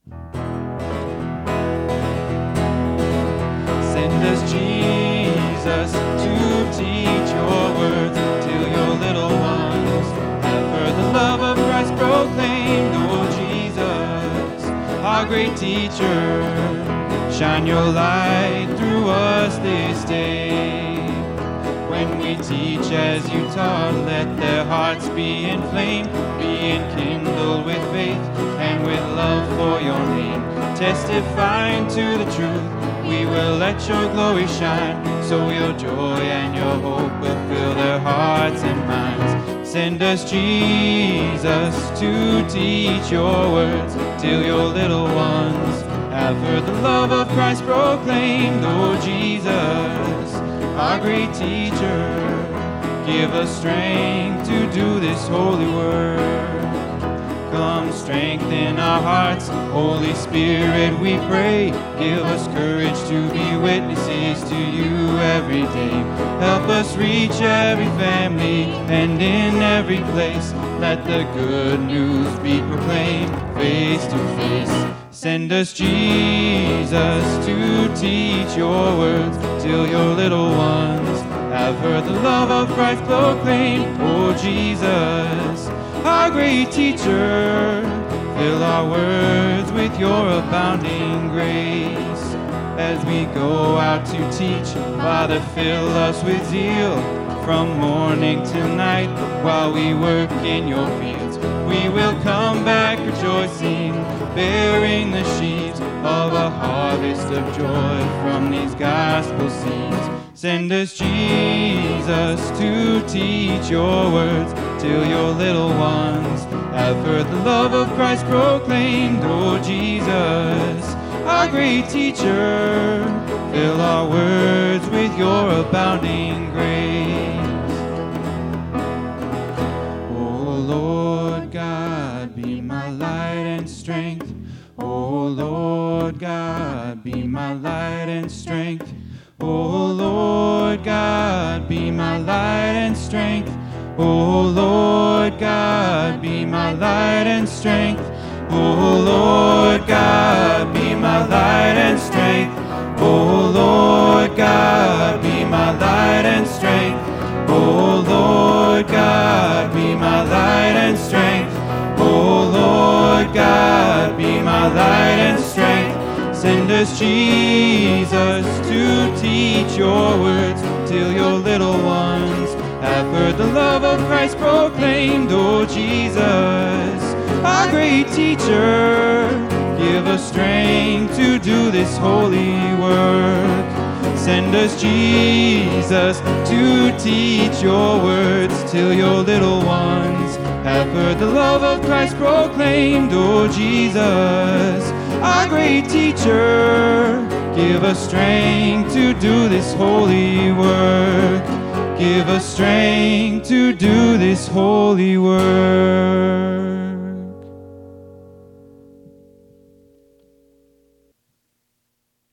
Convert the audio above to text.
Send us, Jesus, to teach your words till your little ones have heard the love of Christ proclaimed. Oh, Jesus, our great teacher, shine your light through us this day. When we teach as you taught, let their hearts be inflamed, be enkindled with faith and with love for your name. Testifying to the truth, we will let your glory shine, so your joy and your hope will fill their hearts and minds. Send us, Jesus, to teach your words till your little ones have heard the love of Christ proclaimed. Oh, Jesus, our great teacher, give us strength to do this holy work. Come strengthen our hearts, Holy Spirit, we pray. Give us courage to be witnesses to you every day. Help us reach every family and in every place. Let the good news be proclaimed face to face. Send us, Jesus, to teach your words till your little ones have heard the love of Christ proclaimed. Oh, Jesus, our great teacher, fill our words with your abounding grace. As we go out to teach, Father, fill us with zeal from morning till night while we work in your fields. We will come back rejoicing, bearing the sheaves of a harvest of joy from these gospel seeds. Send us, Jesus, to teach your words till your little ones have heard the love of Christ proclaimed. Oh, Jesus, our great teacher, fill our words with your abounding grace. Oh, Lord God, be my light and strength. Oh, Lord God, be my light and strength. Oh, Lord God, be my light and strength. Oh, Lord God, be my light and strength. Oh, Lord God, be my light and strength. Oh, Lord God, be my light and strength. Oh, Lord God, be my light and strength. Oh, Lord God, be my light and strength. Send us, Jesus, to teach your words till your little ones have heard the love of Christ proclaimed. Oh, Jesus, our great teacher, give us strength to do this holy work. Send us, Jesus, to teach your words till your little ones have heard the love of Christ proclaimed. Oh, Jesus, our great teacher, give us strength to do this holy work. Give us strength to do this holy work.